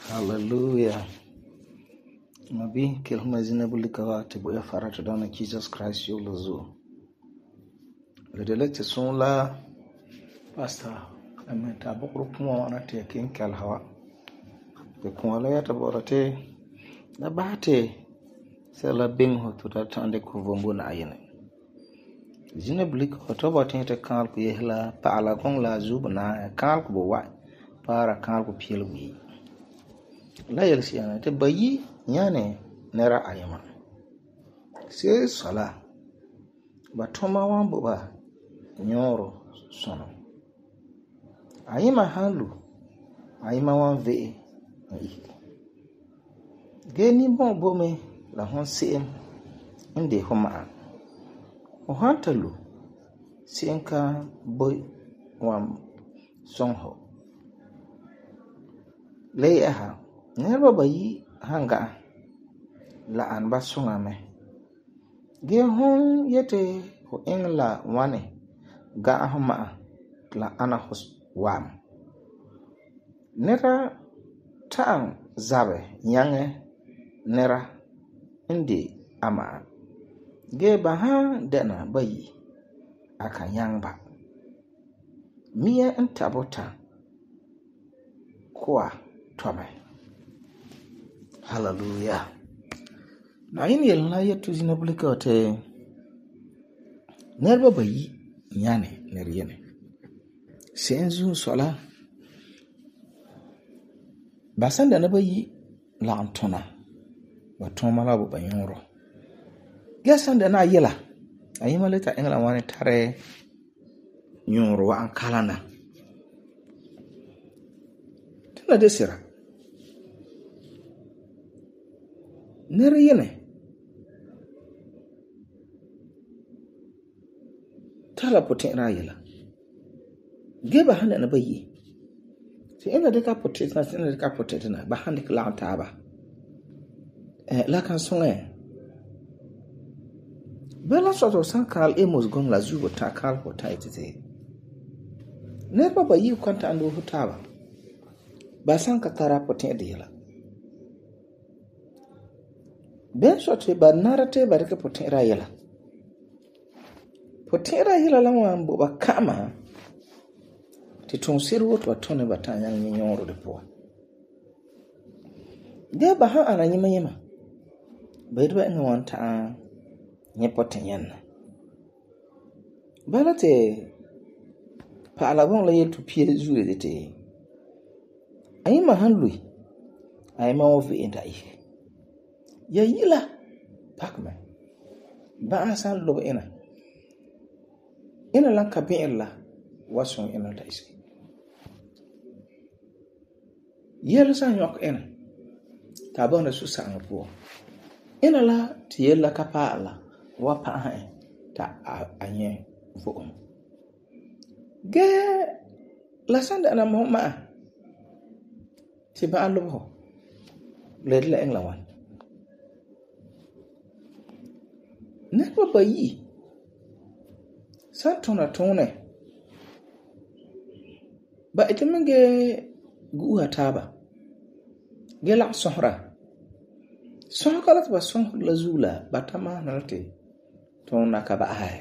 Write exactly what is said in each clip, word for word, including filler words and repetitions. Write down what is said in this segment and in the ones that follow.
Hallelujah. Mabi kilhuma zinabulika wa tibu ya farata dana Jesus Christ yolozo. Ledelete son la pastor amen tabukru kuma wana te kin kalhawa. Be kuma la ya taborate na bate sela bing ho to da tande ko vombo na ayene. Zinabulika wa toba tente kan ku yehla paala kong la zubna kan ku bo wa para kan ku pielwi. La yelsi yana te bayi nyane nera ayama se sala batoma wambo ba nyoro sono ayima halu ayima wanve geni bon bome la hon sim inde homa o hantalu sinka boy wam songho lay aha nerba bayi hanga la an basunga me ge hon yete ho engla wane ga ahma la ana hos wam nera tan zabe yange nera indi ama ge baha dana bayi aka yangba miya antabota kwa tome. Hallelujah. Na yin yelna yetu zinabulika wate nerba bayi nyane neriyene senzu sola basanda na bayi la antona watoma la bo nyoro gesanda na yela ayima leta engla wane tare nyoro wa ankalana tana desira neriyene tala potin rayela geba handa na bayi se ina de ka potin na ina de ka potin na ba handa ka ta ba eh la kan songe bela soto sankal emos gom la zugo ta kal ko taitete ne ba bayi kwanta ando hutawa ba sanka tara potin de yela ben sote ba narate ba reke potin rayela potin rayela la wan bo ba kama ti ton siru to tone batanya nyoro de po de ba ha ana nyima nyima ba idwa en wanta nye potin yan balate pa ala bon la yetu pie zuwe de te ayima hanlui ayima ofi indai ya yila pakma ba asan lo ina ina lan kabin la wason ina da isi yela san yok ina ta ba na su san po ina la ti yela kapa ala wa pa ha ta anye fo ge la san da na mo ma ti ba lo ho le la engla wan nekwa bayi santona tone ba itemenge guha taba gela sohra sohra ba sohra la zula batama narte tona ka ba ay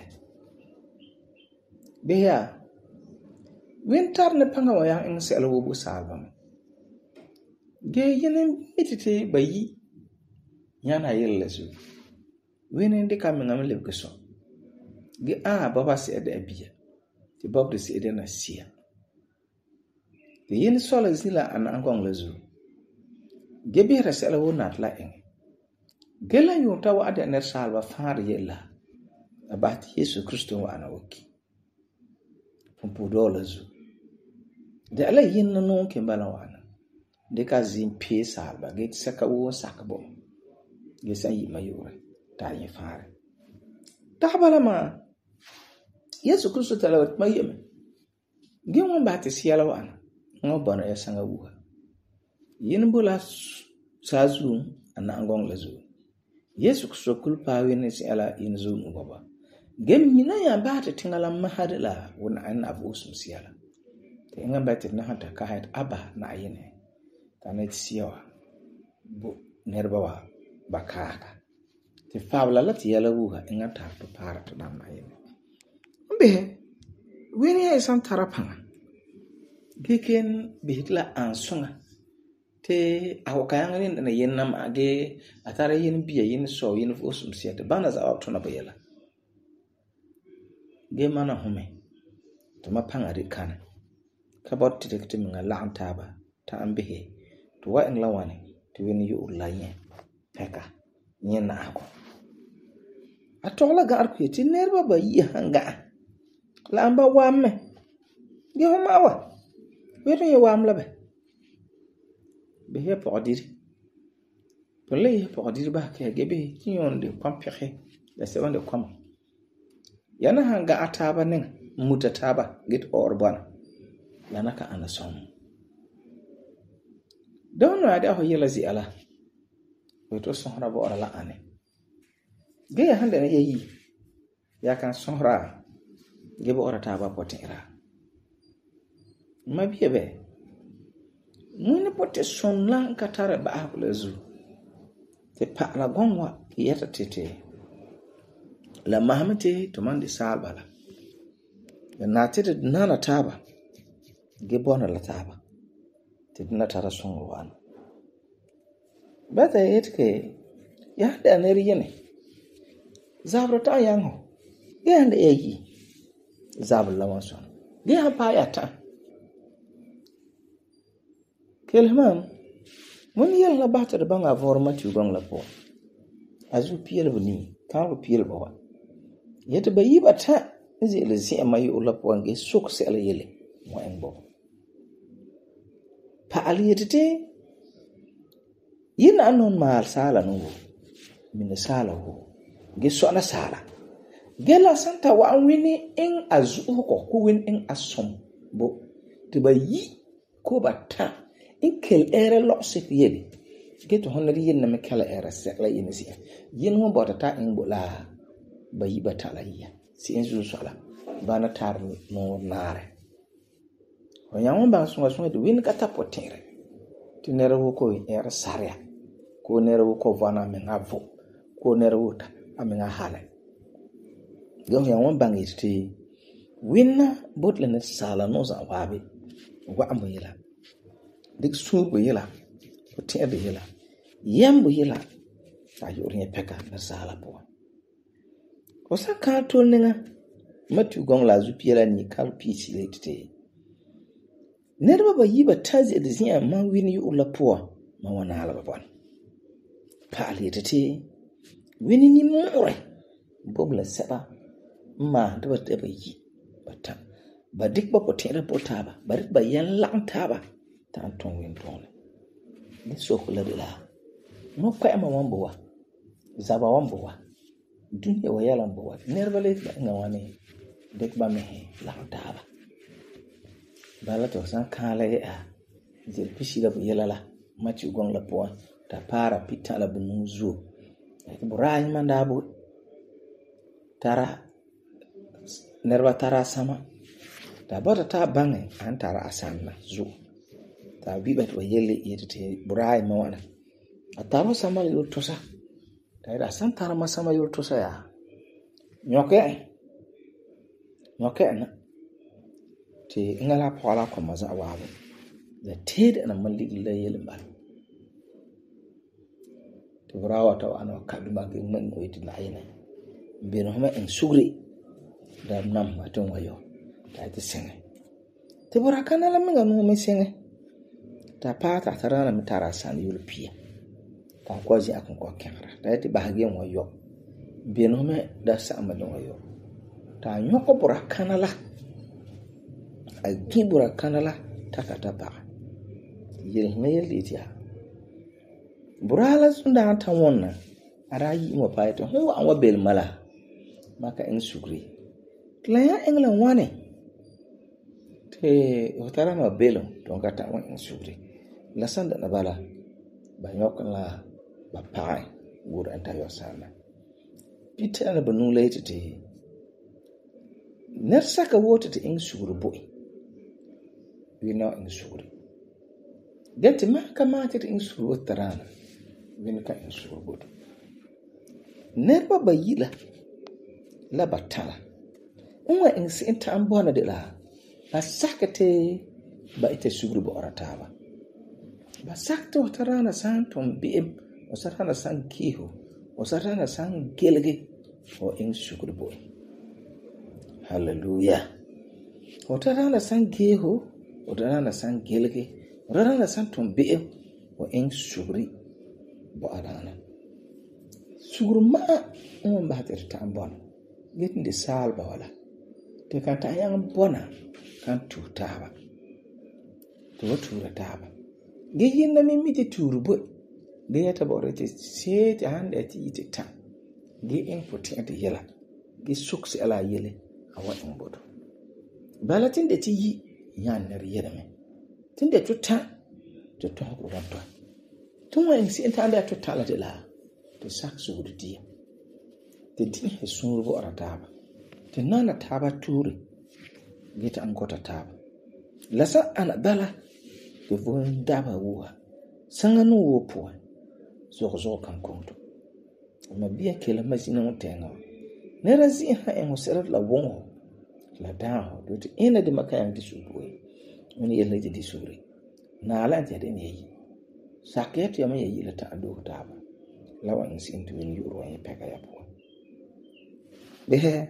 beya winter ne panga waya en selo bu salbam ge yenen mitite bayi yana yella zu wenen de kam ngam le keso ge a baba se ede abia ti bob de se ede na sia de yin sola zila an angong lezu ge bi resela wona tla en ge la yu tawa ade ner salva far yella abat Yesu Kristo wa ana woki pompo do lezu de ala yin no ke bala wana de ka zin pe salva ge saka wo sakabo ge sai mayure ta yin fare ta bala ma Yesu Kristo talawat mayeme ge won ba te siala wana ngo bana ya sanga wuha yin bula sazu ana angong lezu Yesu Kristo kulpa wene si ala yin zu ngaba gem mina ya ba te tingala mahadala wona an abu sum siala te ngam ba te na hata ka hat aba na ayene tana siyawa bu nirba wa bakaka ti fabla la ti yala wuha inga ta to para to dan mai mbe wini ya isan tarapanga geken behitla ansunga te awakayanga ni na yenna mage atara yin biya yin so yin fosum siyata bana za awto na bayela ge mana hume to mapanga ri kana kabot tikti minga la'anta ba ta ambehe to wa in lawane to wini yu ulaye peka nyena ako atola ga arku ti nerba ba yi hanga la amba wamme ge homa wa weto ye wamla be be he podiri to le he podiri ba ke ge be ti yonde kwamphe la se wonde kwam yana hanga ataba nen mutataba get orbana lanaka anasom don na da ho yela zi ala weto sohra bo ora la ane ge ya hande na yeyi ya kan sohra ge bo ora taba potera mabiye be muni pote sonla katara ba ablezu te pa la gonwa yata tete la mahamete to mandi salbala na tete nana taba ge bona la taba te dina tara songo wan bata yetke ya da neri yene zabra ta yango ge ande eyi zabla lawan son ge ha pa ya ta kelman mun yalla bata da banga format yu gong la po azu piel buni ka ko piel bawa yete bayi bata izi le si amayi ulla po nge suk se ala yele mo en bo pa aliyete yin anon mal sala no min sala ho ge so na sala gela santa wa wini in azu ko ku win in asom bo te bayi ko bata in kel era lo se yeli get honori yin na me kala era se la yin si yin mo bota ta in bola bayi bata la iya si en zu sala bana tar no nare o yawon ba sunga sunga de win kata potere ti nere wo ko era saria ko nere wo ko vana me ngavo ko nere wo ta amenga hala yo yawon bangiti winna botle ne sala no za wabe wa ambo yila dik subu yila ko tebe yila yambu yila ayo rinye peka na sala po ko saka to ninga matu gong la zu piela ni kal pisi lete nerba ba yiba tazi de zia ma wini yu la po ma wana ala ba bon pali tete wini ni more bobla seba ma de ba te ba yi bata ba dik ba ko tere po taba ba dik ba yan lang taba ta ton win ton ni so kula de la no kwa ma wambo wa zaba wambo wa dunya wa yala mbo wa nerba le ba ngawani dik ba me lang taba bala to san kala ya zil pishi da yala machi gong la po ta para pitala bunuzu burai mandabo tara nerba tara sama ta bota ta bange an tara asanna zu ta bibat wa yelle yete burai mawana ataro sama yo tosa ta ida san tara masama yo tosa ya nyoke nyoke na ti ngala pala ko maza wawe da ted na malli la yele bal to brawa to ano kaduma ke man ko itina ayina be no ma en sugri da nam maton wayo ta ti sene te bora kana la minga no me sene ta pata tarana mi tara san yulpia ta kwaji akon ko kemara ta ti bahage wayo be no me da sa amalo wayo ta nyoko bora kana la a gibura kanala takata ba yel meel itia burala sunda ta wonna arayi mo paito ho an wa bel mala maka en sugri klaya engla wane te hotara ma belo don kata wan en sugri la sanda na bala ba nyokon la ba pai gura anta yo sana pita na banu late te nersa ka wote te en sugri boy we know in sugri Get maka matir in suru tarana. Win ka in suru good. Never by yila. La batala. Unwa in sinta ambona de la. Ba sakate ba ite suru bo orataba. Ba sakte watarana san tom bim. Osarana san kiho. Osarana san gelge. O in suru boy. Hallelujah. Otarana san kiho. Otarana san gelge. Otarana san tom bim. O in suru bo arana. Suru ma. Un bater tambon. Getting the salva wala. Te kan ta yang bona kan tu taba. To tu taba. Ge yin na mi miti turu bo. Ge yata borete se ta hande ati ite ta. Ge in potent yela. Ge suksi ala yele awa in bodo. Bala tin de ti yi yan ner yele me. Tin de tu ta to to ko wanto. Tun wa in si enta anda to tala de la. To sak su du dia. Te din he sunrubo ara taba. Te nana taba turi. Gita angota taba. Lasa ana bala. Te voin daba uwa. Sanga nu uwa puwa. Zoko zoko kan konto. Ama biya kela mazina utenga. Nera zi ha engo serat la wongo. La daho. Dote ina di makayang di subuwe. Muni yela di suri. Na ala nti yadeni yeyi. Sakiyatu yama yeyi la ta adu taba. Lawa insi intu wini yuru wanyi peka ya puwa. Behe,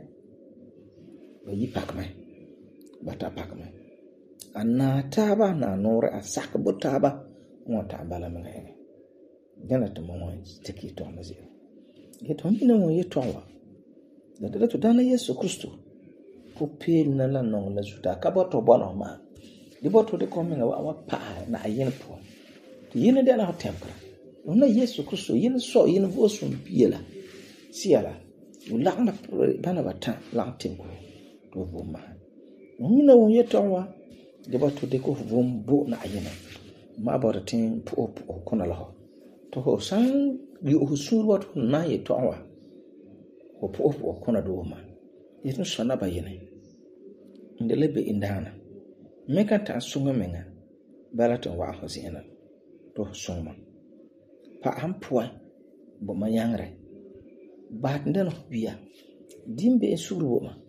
bayi pakme, bata pakme. Ana taba na nore a sakbo taba, mwata bala mga ene. Jana to mwa teki to amazio. Geto mbina mwa yetonwa. Dadada to dana Yesu Kristo. Kupi nala nong la zuta. Kabo to bona ma. Dibo to de kominga wa wa pa na ayen po. To yene de na hotemkra. Una Yesu Kristo yene so yene vosu mpiela. Siala. Ulang na bana bata lang timko to vuma. Ngina won yetonwa de bato de ko vumbu na ayena. Ma bora tin po po kona laho. To ho san yu husul wat na yetonwa. Ko po po kona do ma. Yeto sona ba yene. Ndelebe indana. Meka ta sunga menga. Balaton wa hosina. To sunga. Pa ampwa bo mayangre. Bat ndano biya dimbe suru ma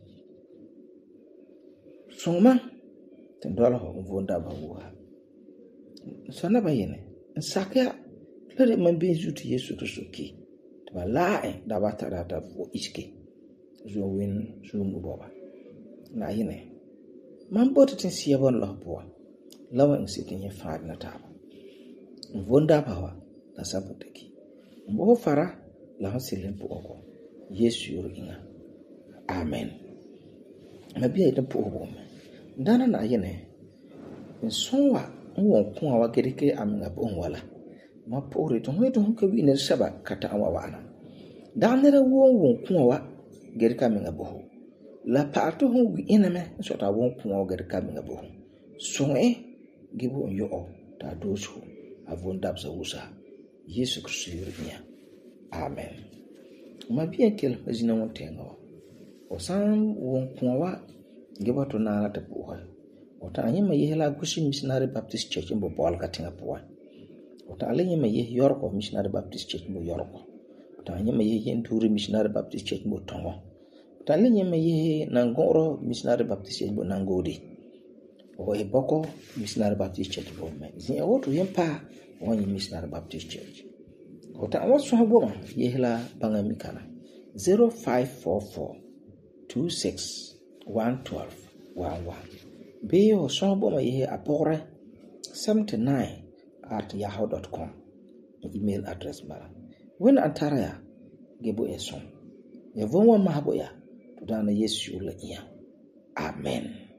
songma ten dola ho vonda ba wa sana ba yene sakya lere man be zuti Yesu Kristo ki to la e da bata da da vo iske zo win sumu boba na yene man bota tin siya bon lo bo lawa in sitin ya fa na ta vonda ba wa da sabu taki mbo fara la hasilin po oko Yesu yoro inga amen mabia ita po oko ndana na yene nsonwa nwo ko awa gerike aminga bon wala ma pore to hoy to ko wi ne shaba kata awa wana danere wo wo ko awa gerika aminga bo la parto ho wi iname so ta wo ko awa gerika aminga bo so e gibo yo o ta dosu avonda bza usa Yesu Kristo yoro inga amen. Mabia kel mazina wontenga wa. Osan won kuwa geba to na ta puwa. Ota anyima yehla gushi missionary Baptist Church mbo bol katinga puwa. Ota alanyima yeh Yorko Missionary Baptist Church mbo Yorko. Ota anyima yeh Yenturi Missionary Baptist Church mbo Tongo. Ota alanyima yeh Nangoro Missionary Baptist Church mbo Nangodi. O Eboko Missionary Baptist Church mbo me. Zin otu yempa wonyi Missionary Baptist Church. Ota awasu haboma yehla banga mikana zero five four four two six one one two one one. Beyo so haboma yehe apore seventy-nine at yahoo dot com. Email address mara. When antaraya gebo eson. Yevonwa mahabo ya tudana Yesu ula iya. Amen.